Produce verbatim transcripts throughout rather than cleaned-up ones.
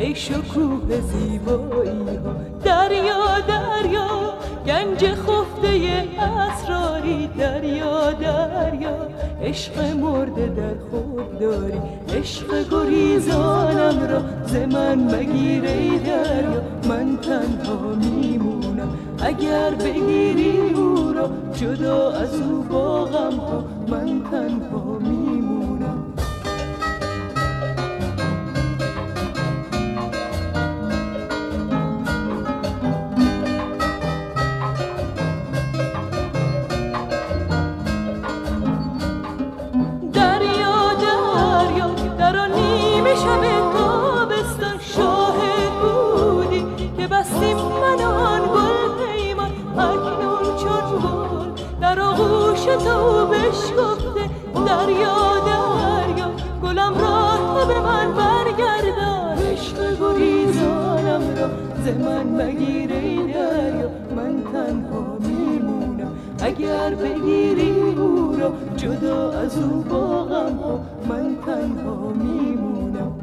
ای شکوه زیبایی ها. دریا دریا گنج خفته اسراری، دریا دریا عشق مرده در خود داری. عشق گریزانم را ز من مگیر ای دریا، من تنها میمونم اگر بگیری او را. جدا از او با غم ها من تنها میمونم. دریا دریا در آن نیمه شب تابستان شاهد بودی که بستیم من آن گل پیمان. اکنون چون گل در آغوش تو بشکفته، دریا دریا گلم را تو به من برگردان. عشق گریزانم را ز من مگیر ای دریا، من تنها میمونم اگر بگیری او را. جدا از او با غم ها من تنها میمونم.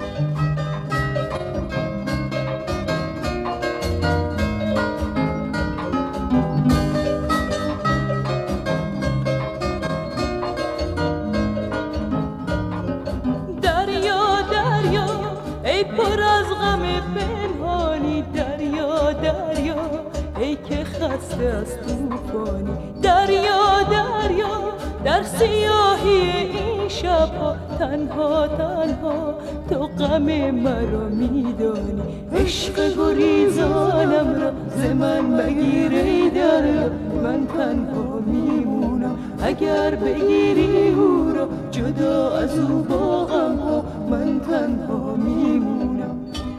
ای پر از غم پنهانی، دریا دریا ای که خسته از طوفانی. دریا دریا در سیاهی این شبها تنها تنها تو غم مرا میدانی. عشق گریزانم را ز من مگیر ای دریا، من تنها میمونم اگر بگیری او را. جدا از او با غم ها من تنها میمونم.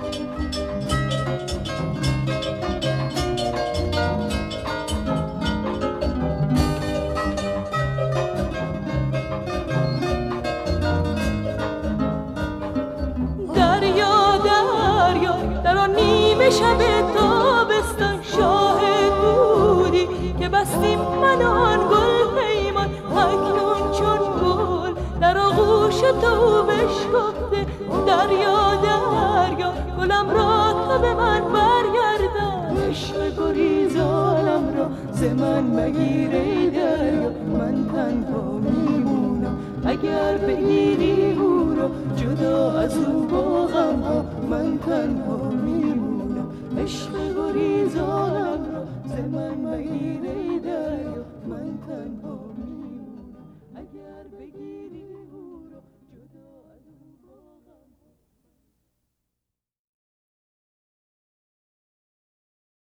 دریا دریا در آن نیمه شب تابستان شاهد بودی که بستیم من آن گل پیمان. اکنون چون گل در آغوش تو بشکفته، دریا دریا گلم را تو به من برگردان. عشق گریزانم را ز من مگیر ای دریا، من تنها میمونم اگر بگیری او را.